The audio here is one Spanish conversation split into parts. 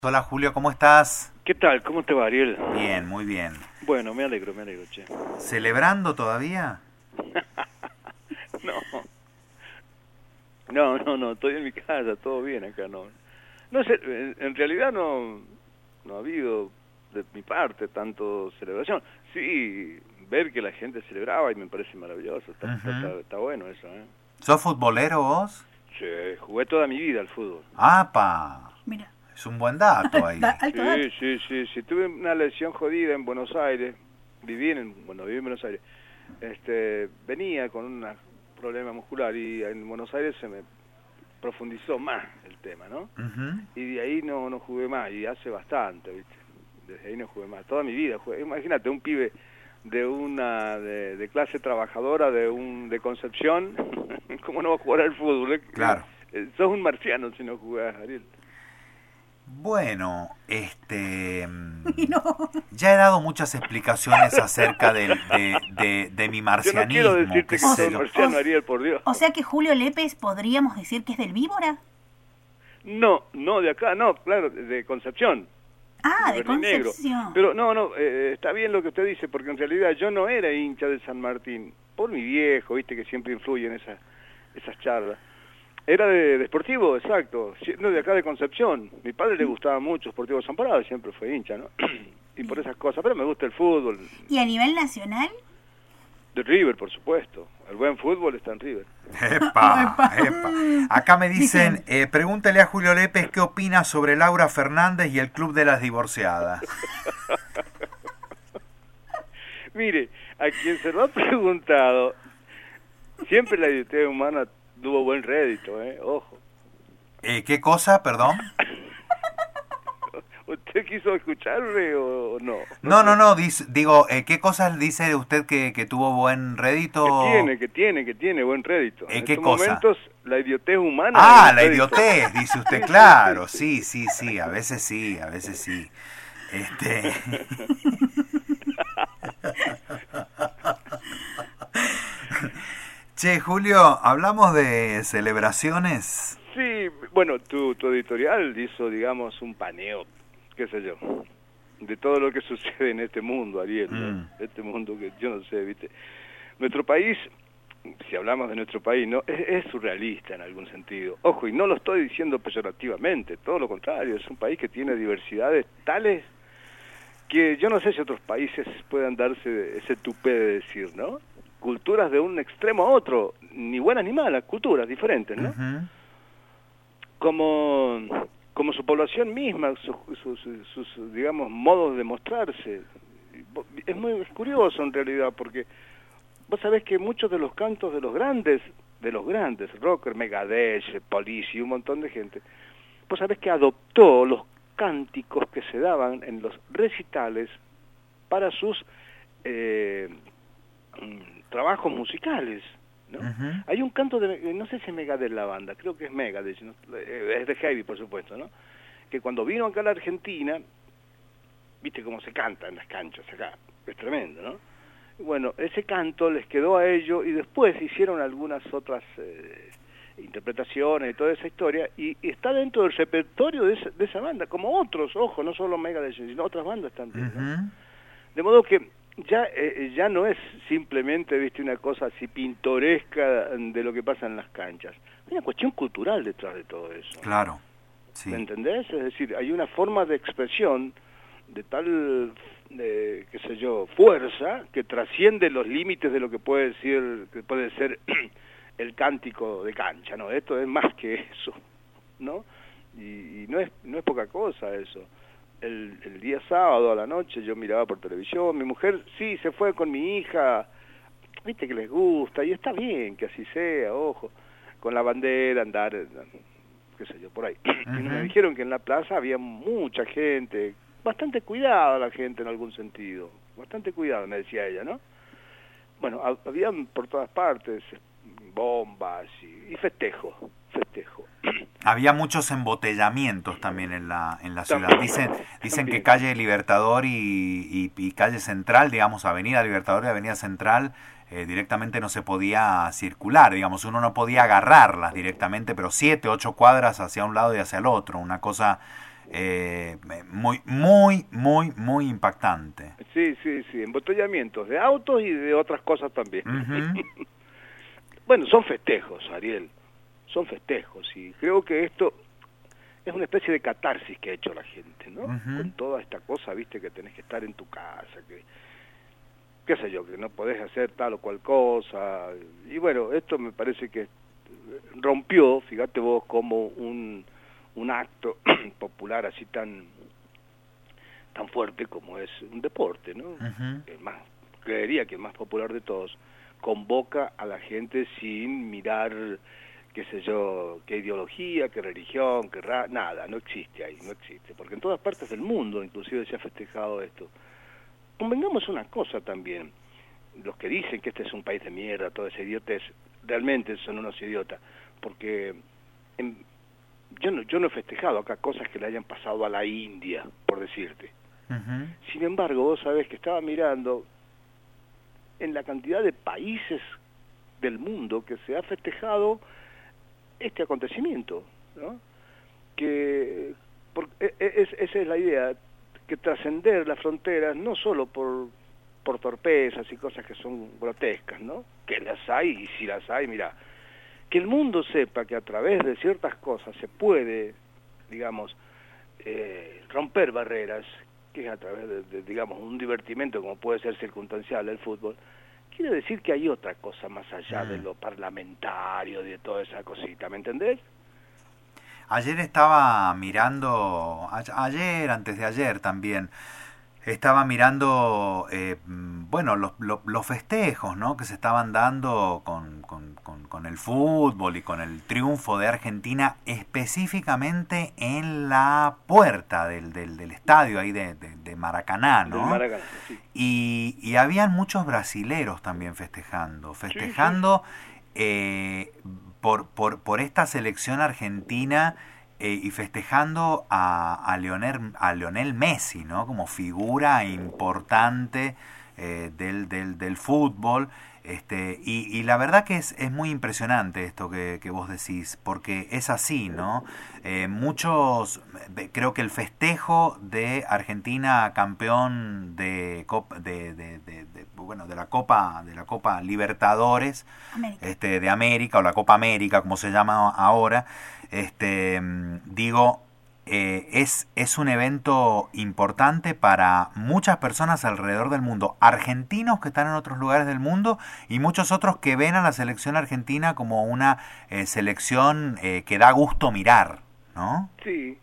Hola Julio, ¿cómo estás? ¿Qué tal? ¿Cómo te va, Ariel? Bien, muy bien. Bueno, me alegro, che. ¿Celebrando todavía? No, no, estoy en mi casa, todo bien acá, no. No sé, en realidad no ha habido de mi parte tanto celebración. Sí, ver que la gente celebraba y me parece maravilloso, está bueno eso, ¿eh? ¿Sos futbolero vos? Sí, jugué toda mi vida al fútbol. ¡Apa! Mira. Es un buen dato ahí. Alto dato. Sí, tuve una lesión jodida en Buenos Aires, viví en Buenos Aires. Venía con un problema muscular y en Buenos Aires se me profundizó más el tema, ¿no? Y de ahí no jugué más, y hace bastante, ¿viste? Desde ahí no jugué más, toda mi vida jugué. Imagínate, un pibe de clase trabajadora de Concepción, ¿cómo no va a jugar al fútbol? Claro. Sos un marciano si no jugás, Ariel. Bueno, No. ya he dado muchas explicaciones acerca de mi marcianismo. Yo no quiero decirte que sé sos yo. marciano, Ariel, por Dios. O sea que Julio Lépez podríamos decir que es del Víbora. No, de acá, no, claro, de Concepción. Ah, de Negro. Concepción. Pero no, está bien lo que usted dice, porque en realidad yo no era hincha de San Martín, por mi viejo, viste que siempre influyen esas charlas. Era de Sportivo, exacto, siendo de acá de Concepción. Mi padre le gustaba mucho Sportivo San Parado, siempre fue hincha, ¿no? Y por esas cosas, pero me gusta el fútbol. ¿Y a nivel nacional? De River, por supuesto. El buen fútbol está en River. ¡Epa! Acá me dicen, pregúntale a Julio Lépez qué opina sobre Laura Fernández y el Club de las Divorciadas. Mire, a quien se lo ha preguntado, siempre la identidad humana tuvo buen rédito, ojo. ¿Qué cosa, perdón? ¿Usted quiso escucharme o no? No, digo, ¿qué cosas dice usted que tuvo buen rédito? Que tiene buen rédito. En ¿Qué estos cosa? momentos, la idiotez humana... Ah, la idiotez, dice usted, claro, sí, a veces sí. Che, Julio, ¿hablamos de celebraciones? Sí, bueno, tu editorial hizo, digamos, un paneo, qué sé yo, de todo lo que sucede en este mundo, Ariel, ¿no? Este mundo que yo no sé, ¿viste? Nuestro país, si hablamos de nuestro país, ¿no? Es surrealista en algún sentido. Ojo, y no lo estoy diciendo peyorativamente, todo lo contrario, es un país que tiene diversidades tales que yo no sé si otros países puedan darse ese tupé de decir, ¿no? Culturas de un extremo a otro, ni buenas ni malas, culturas diferentes, ¿no? Como su población misma, sus digamos, modos de mostrarse. Es muy curioso en realidad, porque vos sabés que muchos de los cantos de los grandes, rocker, Megadeth, Police y un montón de gente, vos sabés que adoptó los cánticos que se daban en los recitales para sus trabajos musicales, ¿no? Hay un canto no sé si es Megadeth la banda, creo que es Megadeth, ¿no? Es de Heavy, por supuesto, ¿no? Que cuando vino acá a la Argentina, viste cómo se canta en las canchas acá, es tremendo, ¿no? Bueno, ese canto les quedó a ellos y después hicieron algunas otras interpretaciones y toda esa historia, y está dentro del repertorio de esa banda, como otros, ojo, no solo Megadeth, sino otras bandas también, ¿no? De modo que ya no es simplemente, viste, una cosa así pintoresca de lo que pasa en las canchas. Hay una cuestión cultural detrás de todo eso. Claro, sí. ¿Me entendés? Es decir, hay una forma de expresión de tal, qué sé yo, fuerza que trasciende los límites de lo que puede ser el cántico de cancha, ¿no? Esto es más que eso, ¿no? Y no es poca cosa eso. El día sábado a la noche yo miraba por televisión, mi mujer sí se fue con mi hija, viste que les gusta, y está bien que así sea, ojo, con la bandera, andar, qué sé yo, por ahí. Y me dijeron que en la plaza había mucha gente, bastante cuidada la gente en algún sentido, bastante cuidada, me decía ella, ¿no? Bueno, habían por todas partes bombas y festejo. Había muchos embotellamientos también en la ciudad. Dicen que calle Libertador y calle Central, digamos, Avenida Libertador y Avenida Central, directamente no se podía circular, digamos, uno no podía agarrarlas directamente, pero 7, 8 cuadras hacia un lado y hacia el otro, una cosa muy impactante. Sí, embotellamientos de autos y de otras cosas también. Uh-huh. Bueno, son festejos, Ariel, son festejos, y creo que esto es una especie de catarsis que ha hecho la gente, ¿no? Uh-huh. Con toda esta cosa, viste, que tenés que estar en tu casa, que qué sé yo, que no podés hacer tal o cual cosa, y bueno, esto me parece que rompió, fíjate vos, como un acto popular así tan fuerte como es un deporte, ¿no? Uh-huh. Creería que el más popular de todos, convoca a la gente sin mirar, qué sé yo, qué ideología, qué religión, nada, no existe ahí, no existe, porque en todas partes del mundo inclusive se ha festejado esto. Convengamos una cosa también, los que dicen que este es un país de mierda, todo ese idiotez, realmente son unos idiotas, porque yo no he festejado acá cosas que le hayan pasado a la India, por decirte. Uh-huh. Sin embargo, vos sabés que estaba mirando en la cantidad de países del mundo que se ha festejado este acontecimiento, ¿no? Esa es la idea, que trascender las fronteras no solo por torpezas y cosas que son grotescas, ¿no? Que las hay, y si las hay, mira, que el mundo sepa que a través de ciertas cosas se puede, digamos, romper barreras, que es a través de, digamos, un divertimento como puede ser circunstancial el fútbol, quiere decir que hay otra cosa más allá de lo parlamentario, de toda esa cosita, ¿me entendés? Ayer estaba mirando, antes de ayer también, estaba mirando, bueno, los festejos, ¿no?, que se estaban dando con el fútbol y con el triunfo de Argentina, específicamente en la puerta del estadio ahí de Maracaná, ¿no? Del Maracaná, sí. Y habían muchos brasileros también festejando Sí. Por esta selección argentina, y festejando a Lionel Messi, ¿no?, como figura importante del fútbol. Y la verdad que es muy impresionante esto que vos decís, porque es así, ¿no? Creo que el festejo de Argentina campeón de la Copa Libertadores de América, o la Copa América, como se llama ahora, es un evento importante para muchas personas alrededor del mundo, argentinos que están en otros lugares del mundo y muchos otros que ven a la selección argentina como una selección que da gusto mirar, ¿no? Sí.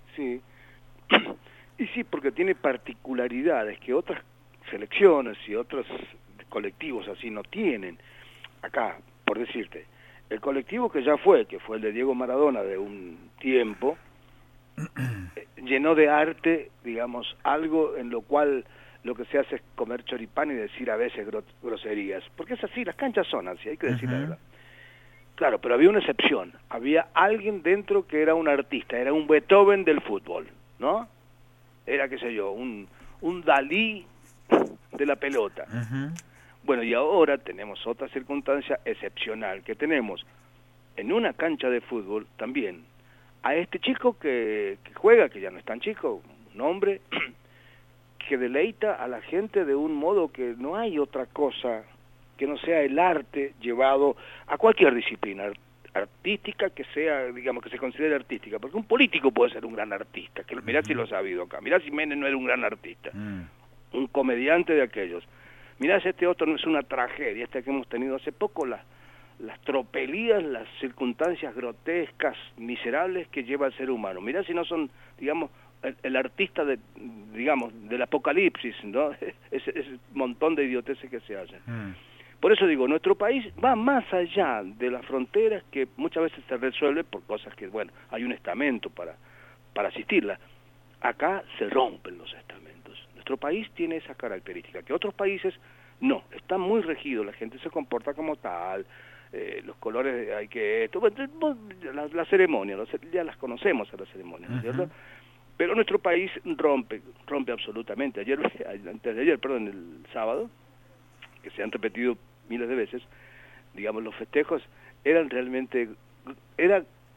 Y sí, porque tiene particularidades que otras selecciones y otros colectivos así no tienen. Acá, por decirte, el colectivo que fue el de Diego Maradona de un tiempo, llenó de arte, digamos, algo en lo cual lo que se hace es comer choripán y decir a veces groserías, porque es así, las canchas son así, hay que decir la verdad. Claro, pero había una excepción, había alguien dentro que era un artista, era un Beethoven del fútbol, ¿no? Era, qué sé yo, un Dalí de la pelota. Bueno, y ahora tenemos otra circunstancia excepcional, que tenemos en una cancha de fútbol también a este chico que juega, que ya no es tan chico, un hombre, que deleita a la gente de un modo que no hay otra cosa que no sea el arte llevado a cualquier disciplina artística que sea, digamos, que se considere artística, porque un político puede ser un gran artista, que mirá si lo ha sabido acá, mirá si Menem no era un gran artista, un comediante de aquellos, mirá si este otro no es una tragedia, que hemos tenido hace poco, las tropelías, las circunstancias grotescas, miserables que lleva el ser humano. Mirá si no son, digamos, el artista del apocalipsis, ¿no? Ese montón de idioteces que se hacen. Por eso digo, nuestro país va más allá de las fronteras, que muchas veces se resuelve por cosas que, bueno, hay un estamento para asistirla. Acá se rompen los estamentos. Nuestro país tiene esa característica, que otros países no, está muy regido, la gente se comporta como tal, los colores hay que... La ceremonia, ya las conocemos a las ceremonias, ¿no es cierto? Pero nuestro país rompe absolutamente. Antes de ayer, el sábado, que se han repetido miles de veces, digamos, los festejos eran realmente... Era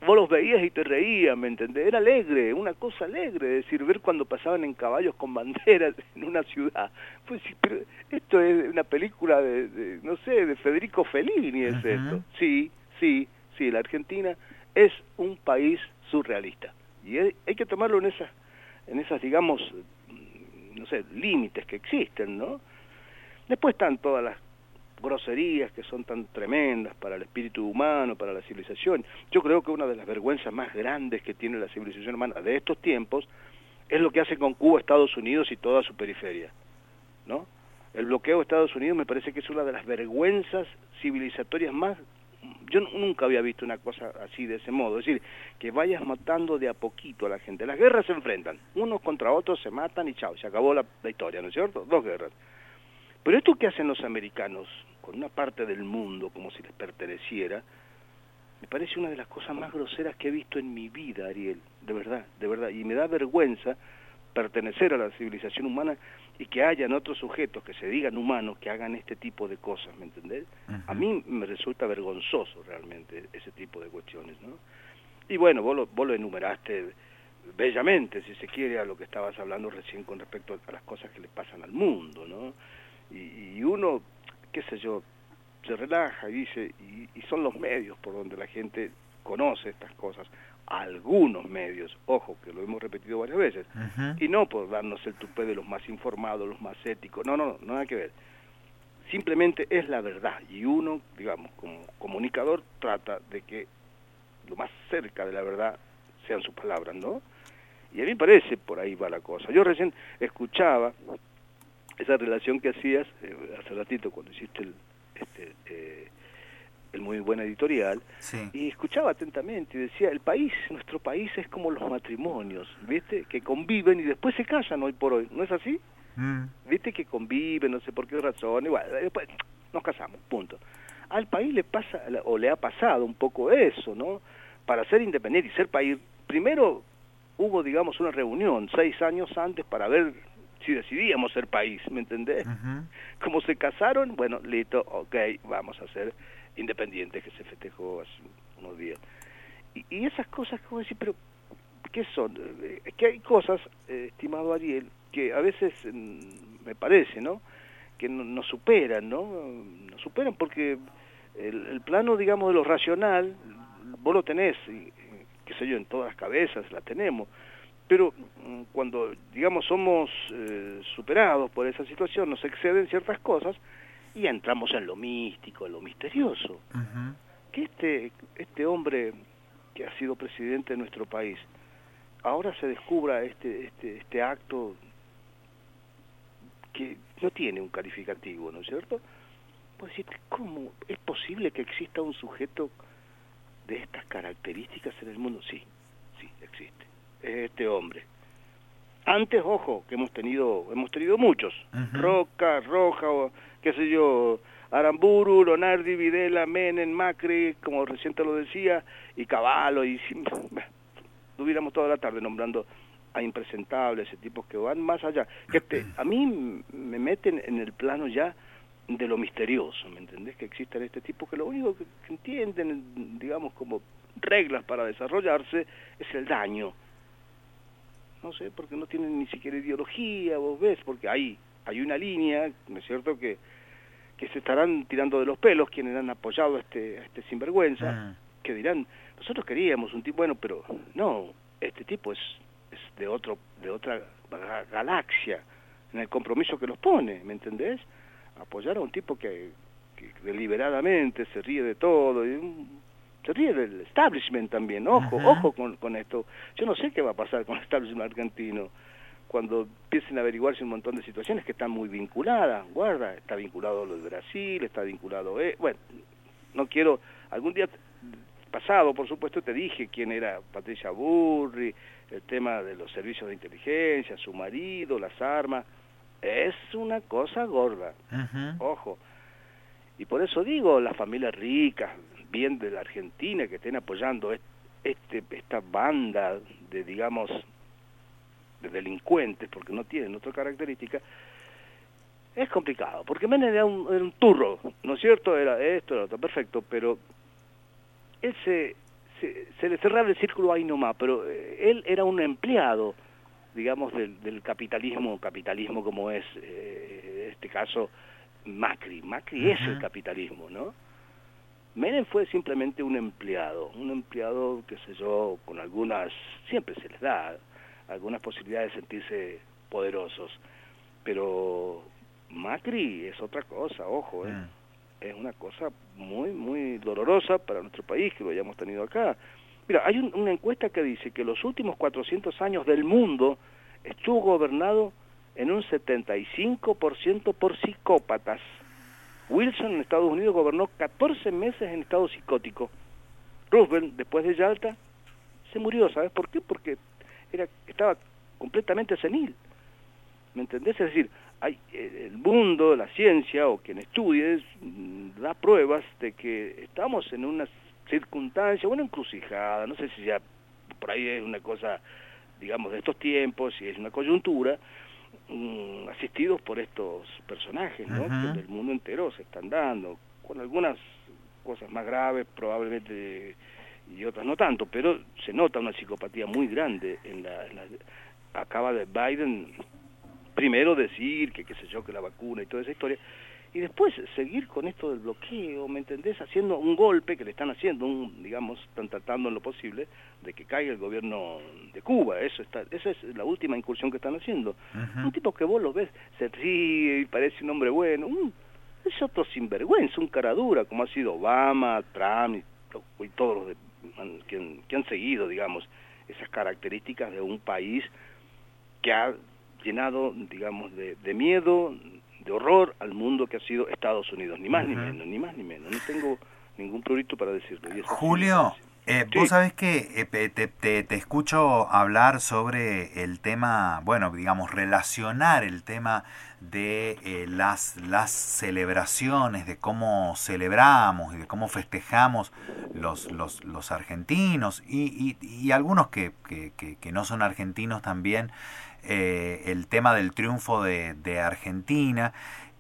vos los veías y te reías, ¿me entendés? Era alegre, una cosa alegre, es decir, ver cuando pasaban en caballos con banderas en una ciudad. Pues sí, pero esto es una película no sé, de Federico Fellini, es esto. Sí, la Argentina es un país surrealista. Y hay que tomarlo en esas, digamos, no sé, límites que existen, ¿no? Después están todas las groserías que son tan tremendas para el espíritu humano, para la civilización. Yo creo que una de las vergüenzas más grandes que tiene la civilización humana de estos tiempos es lo que hace con Cuba, Estados Unidos y toda su periferia, ¿no? El bloqueo de Estados Unidos me parece que es una de las vergüenzas civilizatorias más... Yo nunca había visto una cosa así, de ese modo, es decir, que vayas matando de a poquito a la gente. Las guerras se enfrentan, unos contra otros se matan y chao, se acabó la historia, ¿no es cierto? 2 guerras. Pero esto que hacen los americanos con una parte del mundo como si les perteneciera, me parece una de las cosas más groseras que he visto en mi vida, Ariel, de verdad, y me da vergüenza pertenecer a la civilización humana y que hayan otros sujetos que se digan humanos que hagan este tipo de cosas, ¿me entendés? A mí me resulta vergonzoso realmente ese tipo de cuestiones, ¿no? Y bueno, vos lo enumeraste bellamente, si se quiere, a lo que estabas hablando recién con respecto a las cosas que le pasan al mundo, ¿no? Y uno, qué sé yo, se relaja y dice, y son los medios por donde la gente conoce estas cosas, algunos medios, ojo, que lo hemos repetido varias veces, y no por darnos el tupé de los más informados, los más éticos, no, nada que ver. Simplemente es la verdad, y uno, digamos, como comunicador, trata de que lo más cerca de la verdad sean sus palabras, ¿no? Y a mí me parece por ahí va la cosa. Yo recién escuchaba esa relación que hacías hace ratito cuando hiciste el muy buen editorial, sí. Y escuchaba atentamente y decía, nuestro país es como los matrimonios, ¿viste? Que conviven y después se casan hoy por hoy, ¿no es así? ¿Viste? Que conviven, no sé por qué razón, igual, después nos casamos, punto. Al país le pasa, o le ha pasado un poco eso, ¿no? Para ser independiente y ser país, primero hubo, digamos, una reunión 6 años antes para ver si decidíamos ser país, ¿me entendés? Como se casaron, bueno, listo, ok, vamos a ser independientes, que se festejó hace unos días. Y esas cosas, como decir, pero ¿qué son? Que hay cosas, estimado Ariel, que a veces me parece, ¿no? Que nos superan, ¿no? Nos superan porque el plano, digamos, de lo racional, vos lo tenés, qué sé yo, en todas las cabezas la tenemos, pero cuando, digamos, somos superados por esa situación, nos exceden ciertas cosas y entramos en lo místico, en lo misterioso. Que este hombre que ha sido presidente de nuestro país, ahora se descubra este acto que no tiene un calificativo, ¿no es cierto? Pues decir, ¿cómo es posible que exista un sujeto de estas características en el mundo? Sí, existe. Es este hombre. Antes, ojo, que hemos tenido muchos. Roca, Roja, o qué sé yo, Aramburu, Lonardi, Videla, Menem, Macri, como recién te lo decía, y Cavallo, y estuviéramos toda la tarde nombrando a impresentables, ese tipos que van más allá. A mí me meten en el plano ya de lo misterioso, ¿me entendés? Que existen este tipo que lo único que entienden, digamos, como reglas para desarrollarse es el daño. No sé, porque no tienen ni siquiera ideología, vos ves, porque hay una línea, ¿no es cierto?, que se estarán tirando de los pelos quienes han apoyado a este sinvergüenza, que dirán, nosotros queríamos un tipo, bueno, pero no, este tipo es de otra galaxia, en el compromiso que los pone, ¿me entendés? Apoyar a un tipo que deliberadamente se ríe de todo, se ríe del establishment también, ojo con esto. Yo no sé qué va a pasar con el establishment argentino cuando empiecen a averiguarse un montón de situaciones que están muy vinculadas. Guarda, está vinculado a lo de Brasil, está vinculado... bueno, no quiero... Algún día pasado, por supuesto, te dije quién era Patricia Burri, el tema de los servicios de inteligencia, su marido, las armas. Es una cosa gorda, ojo. Y por eso digo, las familias ricas, bien de la Argentina, que estén apoyando esta banda de, digamos, de delincuentes, porque no tienen otra característica, es complicado, porque Menem era un turro, ¿no es cierto? Era esto, era otro, perfecto, pero él se se le cerraba el círculo ahí nomás, pero él era un empleado, digamos, del capitalismo como es, en este caso, Macri. Macri es el capitalismo, ¿no? Menem fue simplemente un empleado, qué sé yo, con algunas, siempre se les da algunas posibilidades de sentirse poderosos, pero Macri es otra cosa, ojo, es una cosa muy, muy dolorosa para nuestro país que lo hayamos tenido acá. Mira, hay una encuesta que dice que los últimos 400 años del mundo estuvo gobernado en un 75% por psicópatas. Wilson en Estados Unidos gobernó 14 meses en estado psicótico. Roosevelt, después de Yalta, se murió. ¿Sabes por qué? Porque estaba completamente senil. ¿Me entendés? Es decir, el mundo, la ciencia, o quien estudie, da pruebas de que estamos en una circunstancia, una encrucijada, no sé si ya por ahí es una cosa, digamos, de estos tiempos, si es una coyuntura, asistidos por estos personajes, ¿no? Que del mundo entero se están dando, con algunas cosas más graves probablemente y otras no tanto, pero se nota una psicopatía muy grande acaba de Biden primero decir que qué sé yo, que la vacuna y toda esa historia, y después seguir con esto del bloqueo, ¿me entendés? Haciendo un golpe que le están haciendo, digamos, están tratando en lo posible de que caiga el gobierno de Cuba. Esa es la última incursión que están haciendo. Un tipo que vos lo ves, se ríe y parece un hombre bueno, es otro sinvergüenza, un cara dura, como ha sido Obama, Trump y todos los que han seguido, digamos, esas características de un país que ha llenado, digamos, de miedo, de horror al mundo que ha sido Estados Unidos, ni más ni menos, ni más ni menos. No tengo ningún prurito para decirlo. Y Julio, vos sabés que te escucho hablar sobre el tema, bueno, digamos, relacionar el tema de las celebraciones, de cómo celebramos y de cómo festejamos los argentinos y algunos que no son argentinos también, el tema del triunfo de Argentina,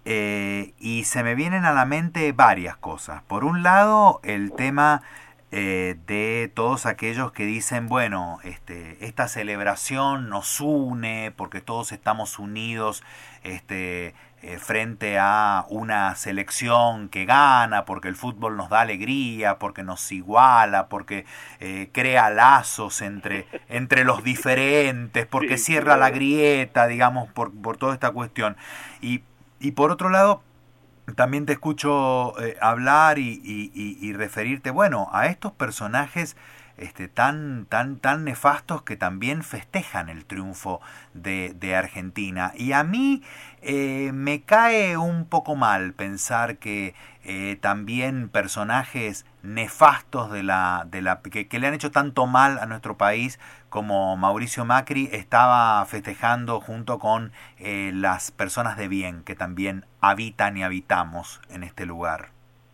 y se me vienen a la mente varias cosas. Por un lado, el tema de todos aquellos que dicen, bueno, esta celebración nos une porque todos estamos unidos frente a una selección que gana, porque el fútbol nos da alegría, porque nos iguala, porque crea lazos entre los diferentes, porque cierra la grieta, digamos, por toda esta cuestión. Y por otro lado, también te escucho hablar y referirte, bueno, a estos personajes tan nefastos que también festejan el triunfo de Argentina. Y a mí me cae un poco mal pensar que también personajes nefastos que le han hecho tanto mal a nuestro país como Mauricio Macri estaba festejando junto con las personas de bien que también habitan y habitamos en este lugar.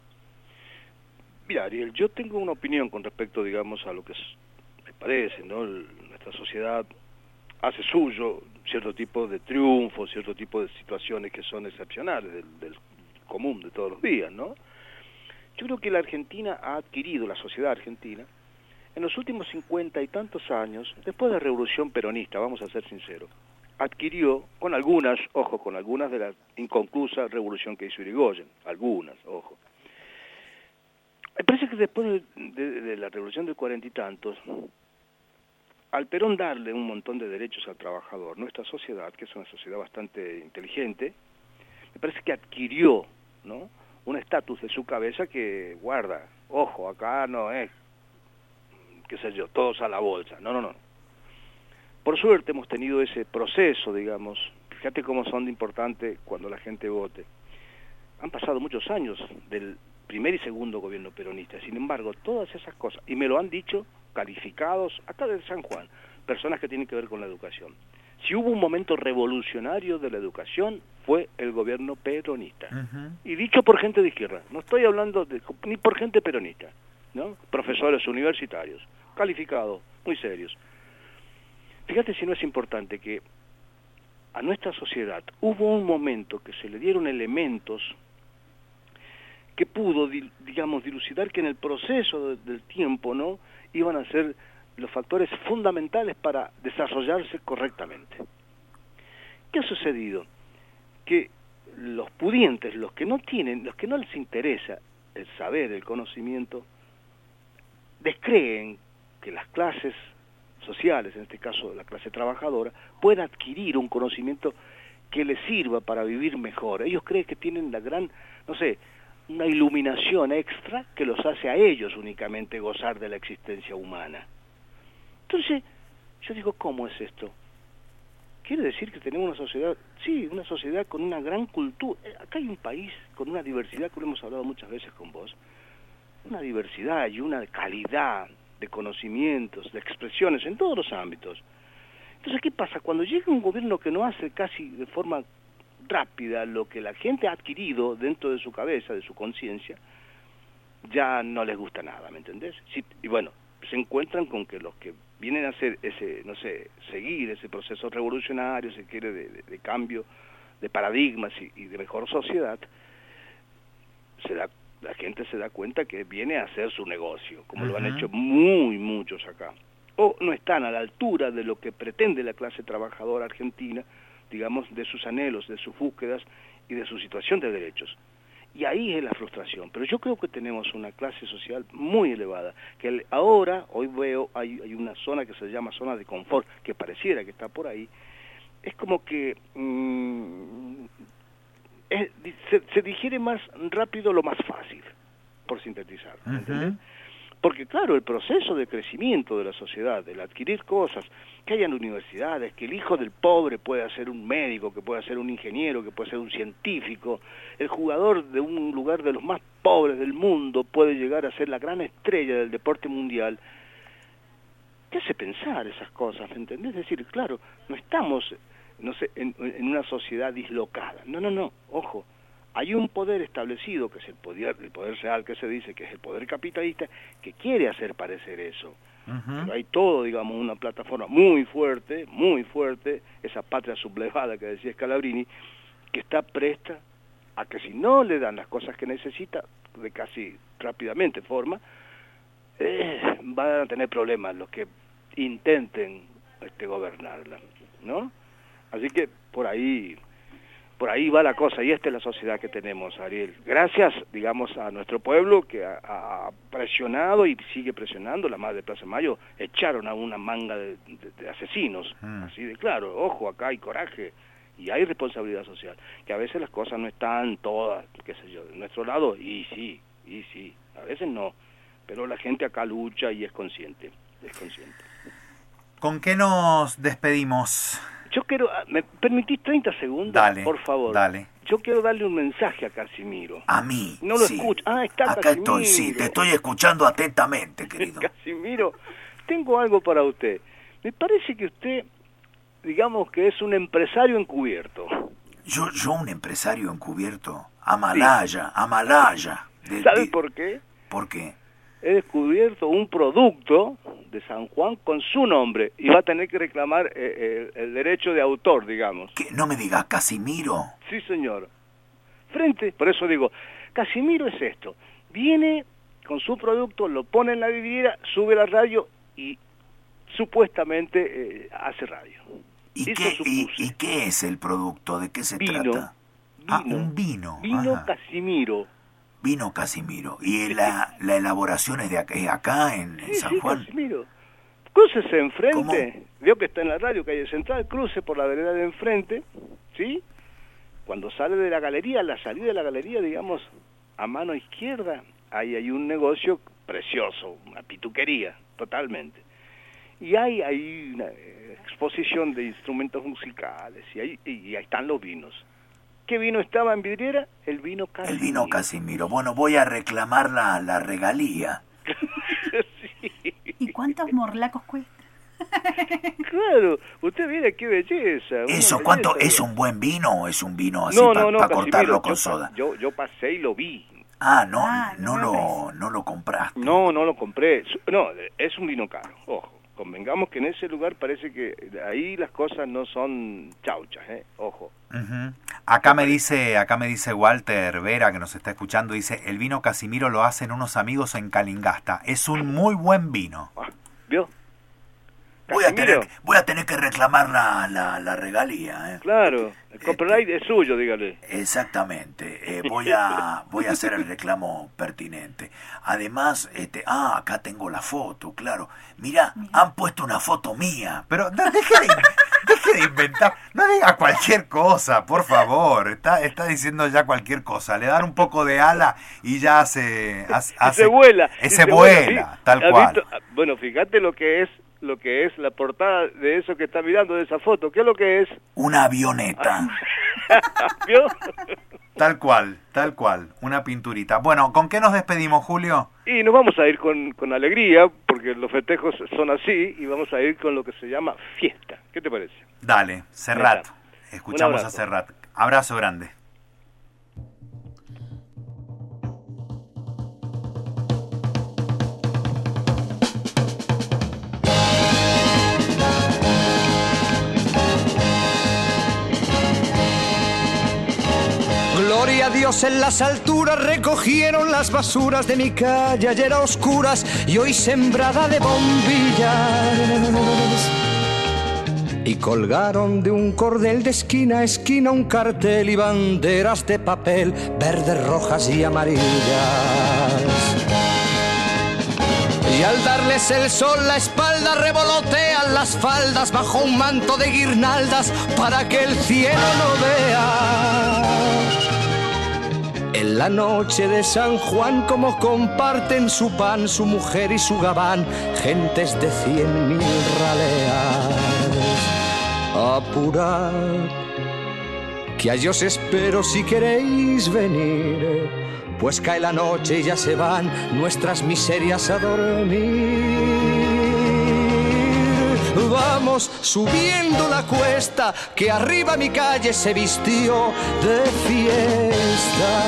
Mira, Ariel, yo tengo una opinión con respecto, digamos, a lo que me parece, ¿no? Nuestra sociedad hace suyo cierto tipo de triunfos, cierto tipo de situaciones que son excepcionales del común de todos los días, ¿no? Yo creo que la Argentina ha adquirido, la sociedad argentina, en los últimos 50 y tantos años, después de la Revolución Peronista, vamos a ser sinceros, adquirió, con algunas de la inconclusa revolución que hizo Irigoyen, algunas, ojo. Me parece que después de la revolución del 40 y tantos, al Perón darle un montón de derechos al trabajador, nuestra sociedad, que es una sociedad bastante inteligente, me parece que adquirió, ¿no?, un estatus de su cabeza que guarda, ojo, acá no es, qué sé yo, todos a la bolsa, no. Por suerte hemos tenido ese proceso, digamos, fíjate cómo son de importante cuando la gente vote. Han pasado muchos años del primer y segundo gobierno peronista, sin embargo, todas esas cosas, y me lo han dicho calificados, acá de San Juan, personas que tienen que ver con la educación. Si hubo un momento revolucionario de la educación, fue el gobierno peronista. Y dicho por gente de izquierda, no estoy hablando ni por gente peronista, ¿no? Profesores universitarios, calificados, muy serios. Fíjate si no es importante que a nuestra sociedad hubo un momento que se le dieron elementos que pudo, digamos, dilucidar que en el proceso del tiempo, ¿no?, iban a ser los factores fundamentales para desarrollarse correctamente. ¿Qué ha sucedido? Que los pudientes, los que no tienen, los que no les interesa el saber, el conocimiento, descreen que las clases sociales, en este caso la clase trabajadora, pueda adquirir un conocimiento que les sirva para vivir mejor. Ellos creen que tienen la gran, no sé, una iluminación extra que los hace a ellos únicamente gozar de la existencia humana. Entonces, yo digo, ¿cómo es esto? Quiere decir que tenemos una sociedad, sí, una sociedad con una gran cultura. Acá hay un país con una diversidad, que lo hemos hablado muchas veces con vos, una diversidad y una calidad de conocimientos, de expresiones en todos los ámbitos. Entonces, ¿qué pasa? Cuando llega un gobierno que no hace casi de forma rápida lo que la gente ha adquirido dentro de su cabeza, de su conciencia, ya no les gusta nada, ¿me entendés? Sí, y bueno, se encuentran con que los que vienen a hacer ese, no sé, seguir ese proceso revolucionario, se quiere, de cambio de paradigmas y de mejor sociedad, la gente se da cuenta que viene a hacer su negocio, como lo han hecho muchos acá. O no están a la altura de lo que pretende la clase trabajadora argentina, digamos, de sus anhelos, de sus búsquedas y de su situación de derechos. Y ahí es la frustración. Pero yo creo que tenemos una clase social muy elevada, que ahora, hoy veo, hay una zona que se llama zona de confort, que pareciera que está por ahí. Es como que se digiere más rápido lo más fácil, por sintetizar, ¿entendés? Porque claro, el proceso de crecimiento de la sociedad, el adquirir cosas, que hayan universidades, que el hijo del pobre pueda ser un médico, que pueda ser un ingeniero, que pueda ser un científico, el jugador de un lugar de los más pobres del mundo puede llegar a ser la gran estrella del deporte mundial, ¿qué hace pensar esas cosas? ¿Me entendés? Es decir, claro, no estamos, no sé, en una sociedad dislocada. No, ojo. Hay un poder establecido, que es el poder real, que se dice que es el poder capitalista, que quiere hacer parecer eso. Pero hay todo, digamos, una plataforma muy fuerte, esa patria sublevada que decía Scalabrini, que está presta a que si no le dan las cosas que necesita, de casi rápidamente van a tener problemas los que intenten gobernarla, ¿no? Así que por ahí va la cosa, y esta es la sociedad que tenemos, Ariel. Gracias, digamos, a nuestro pueblo que ha presionado y sigue presionando. La madre de Plaza de Mayo echaron a una manga de asesinos, así de claro. Ojo, acá hay coraje y hay responsabilidad social, que a veces las cosas no están todas, qué sé yo, de nuestro lado, y sí, a veces no, pero la gente acá lucha y es consciente. ¿Con qué nos despedimos? Yo quiero, ¿me permitís 30 segundos? Dale, por favor. Dale. Yo quiero darle un mensaje a Casimiro. ¿A mí? No lo sí. escucho. Ah, está Acá Casimiro. estoy, sí, te estoy escuchando atentamente, querido. Casimiro, tengo algo para usted. Me parece que usted, digamos que es un empresario encubierto. ¿Yo un empresario encubierto? Amalaya. ¿Sabe por qué? ¿Por qué? He descubierto un producto de San Juan con su nombre y va a tener que reclamar el derecho de autor, digamos. ¿Qué? No me digas Casimiro. Sí, señor. Por eso digo, Casimiro es esto. Viene con su producto, lo pone en la vidriera, sube la radio y supuestamente hace radio. ¿Y qué es el producto? ¿De qué se trata? Un vino. Vino Casimiro. Vino Casimiro. ¿Y la elaboración es de acá en San Juan? Casimiro. Crúcese enfrente. ¿Cómo? Veo que está en la radio, calle Central, cruce por la vereda de enfrente, ¿sí? Cuando sale de la galería, la salida de la galería, digamos, a mano izquierda, ahí hay un negocio precioso, una pituquería, totalmente. Y hay una exposición de instrumentos musicales, y ahí están los vinos. ¿Qué vino estaba en vidriera? El vino Casimiro. El vino Casimiro. Bueno, voy a reclamar la regalía. Sí. ¿Y cuántos morlacos cuesta? Claro, usted mira qué belleza. ¿Eso cuánto? ¿Es un buen vino o es un vino así para cortarlo con soda? Yo pasé y lo vi. No lo compraste. No lo compré. No, es un vino caro, ojo. Convengamos que en ese lugar parece que ahí las cosas no son chauchas, ojo. Acá me dice Walter Vera, que nos está escuchando, dice, el vino Casimiro lo hacen unos amigos en Calingasta. Es un muy buen vino. ¿Vio? Voy a tener que reclamar la regalía, ¿eh? Claro, el copyright es suyo, dígale. Exactamente, voy a hacer el reclamo pertinente. Además, acá tengo la foto, claro. Mirá, han puesto una foto mía. Pero deje de inventar, no diga cualquier cosa, por favor. Está diciendo ya cualquier cosa. Le dan un poco de ala y ya se vuela. Se vuela, ¿sí? Tal cual. Visto? Bueno, fíjate lo que es la portada de eso que está mirando, de esa foto. ¿Qué es lo que es? Una avioneta. ¿Vio? Tal cual, una pinturita. Bueno, ¿con qué nos despedimos, Julio? Y nos vamos a ir con alegría, porque los festejos son así, y vamos a ir con lo que se llama fiesta. ¿Qué te parece? Dale, Serrat. Escuchamos a Serrat. Abrazo grande. Gloria a Dios en las alturas, recogieron las basuras de mi calle ayer a oscuras y hoy sembrada de bombillas. Y colgaron de un cordel de esquina a esquina un cartel y banderas de papel, verdes, rojas y amarillas. Y al darles el sol la espalda revolotean las faldas bajo un manto de guirnaldas para que el cielo no vea. En la noche de San Juan como comparten su pan, su mujer y su gabán, gentes de 100.000 raleas. Apurad, que allí os espero si queréis venir, pues cae la noche y ya se van nuestras miserias a dormir. Vamos subiendo la cuesta, que arriba mi calle se vistió de fiesta.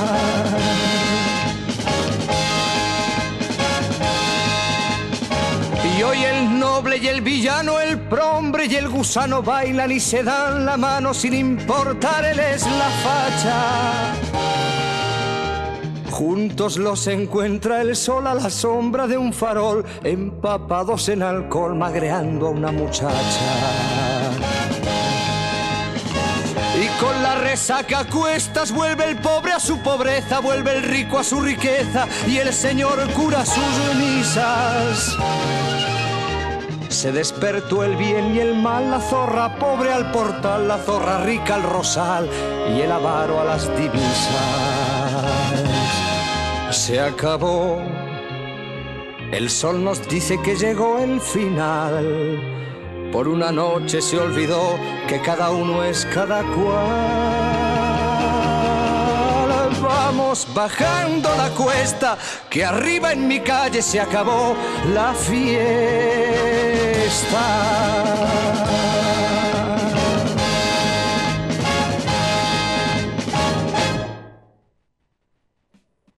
Y hoy el noble y el villano, el prombre y el gusano bailan y se dan la mano sin importarles la facha. Juntos los encuentra el sol a la sombra de un farol, empapados en alcohol, magreando a una muchacha. Y con la resaca a cuestas vuelve el pobre a su pobreza, vuelve el rico a su riqueza y el señor cura sus misas. Se despertó el bien y el mal, la zorra pobre al portal, la zorra rica al rosal y el avaro a las divisas. Se acabó, el sol nos dice que llegó el final. Por una noche se olvidó que cada uno es cada cual. Vamos bajando la cuesta, que arriba en mi calle se acabó la fiesta.